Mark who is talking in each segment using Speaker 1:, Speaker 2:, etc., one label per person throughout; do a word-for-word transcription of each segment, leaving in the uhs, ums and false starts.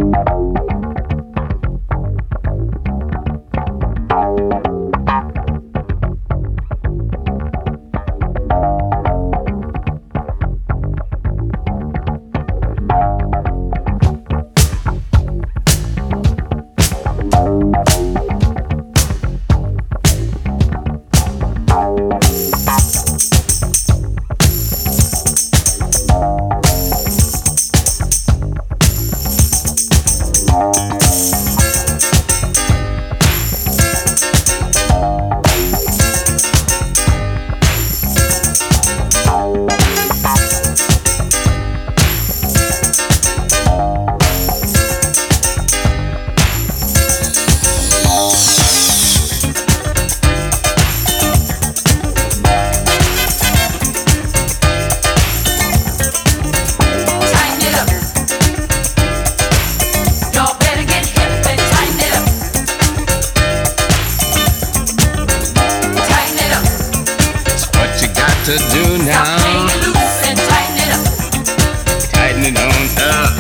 Speaker 1: to do now.
Speaker 2: Stop playing it loose and tighten it up.
Speaker 1: Tighten it on up.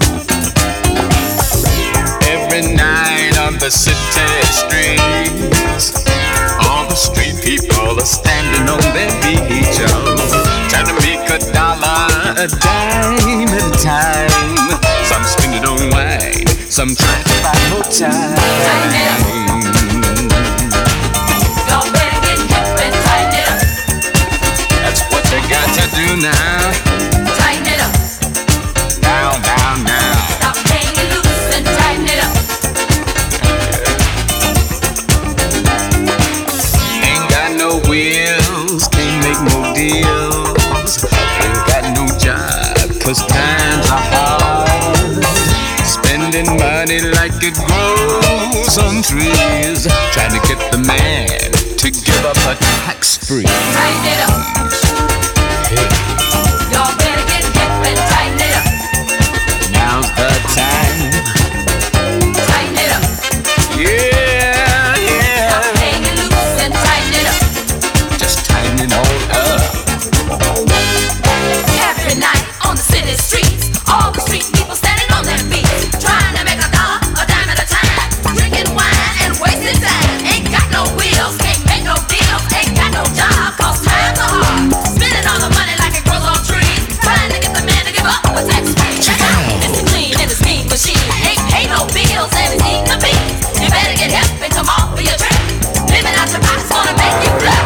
Speaker 1: Every night on the city streets, all the street people are standing on their feet, yo, trying to make a dollar a dime at a time. Some spend it on wine, some try to buy more time.
Speaker 2: Tighten it up.
Speaker 1: Got to do now.
Speaker 2: Tighten it up.
Speaker 1: Now, now, now.
Speaker 2: Stop playing it loose and tighten it up.
Speaker 1: Ain't got no wheels, can't make no deals. Ain't got no job, cause times are hard. Spending money like it grows on trees. Trying to get the man to give up a tax free.
Speaker 2: Tighten it up. Y'all better get hip and tighten it up.
Speaker 1: Now's the time.
Speaker 2: Tighten it up.
Speaker 1: Yeah, yeah.
Speaker 2: Stop playing it loose and tighten it up.
Speaker 1: Just tighten it all up.
Speaker 2: Every night on the city streets, all the street people standing on their feet, trying to make a dollar, a dime at a time, drinking wine and wasting time. Ain't got no wheels, can't make no deals, ain't got no job, cause times are hard. Spending all the money like it grows on trees, trying to get the man to give up a tax free. Check out, it's a clean and it's mean machine. Ain't pay no bills and it's eating the beans. You better get hip and come off for your trip. Living out your pocket's gonna make you flip.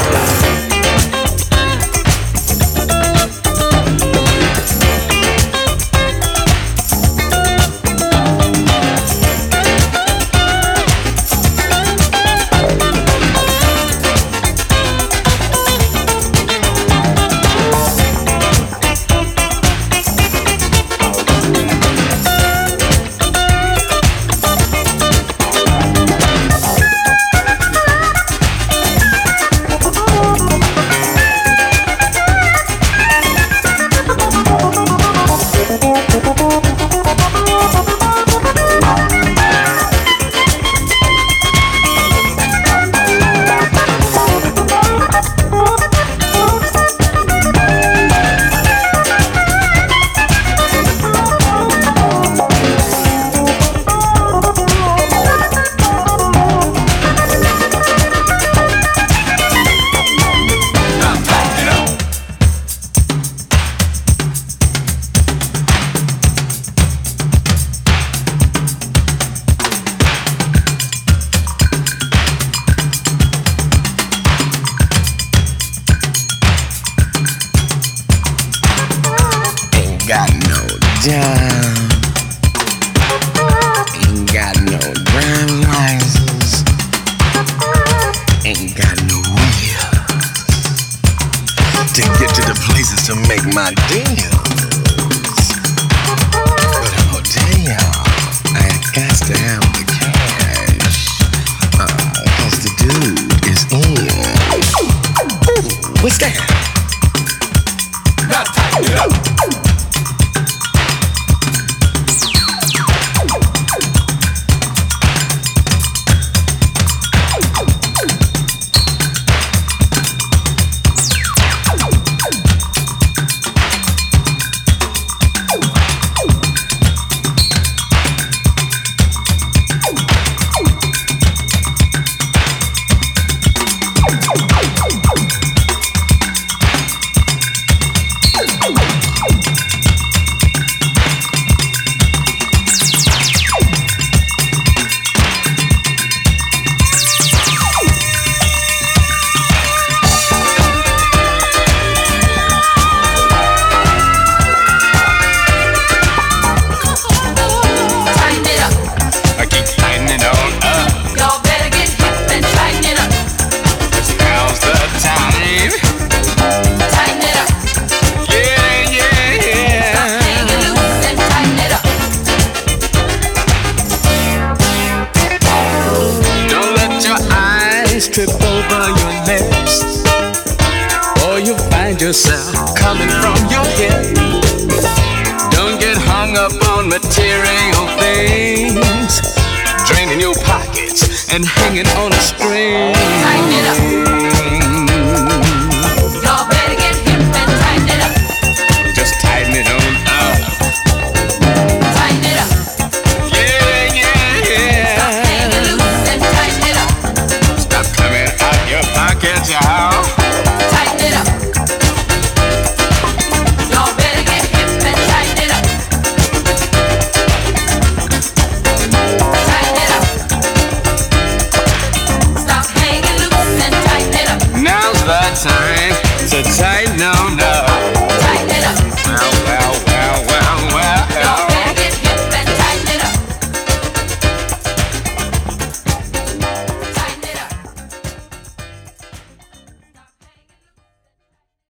Speaker 1: hung up on material things, draining your pockets and hanging on a string.
Speaker 2: Tighten it up. Y'all better get hip and tighten it up.
Speaker 1: Just tighten it on up.
Speaker 2: Tighten it up.
Speaker 1: Yeah, yeah, yeah.
Speaker 2: Stop hanging loose and tighten it up.
Speaker 1: Stop coming out your pockets, y'all.
Speaker 2: Tighten it up. Y'all better get hip and tighten it up. Tighten it up. Stop hanging loose and tighten it up.
Speaker 1: Now's the time to tighten on up.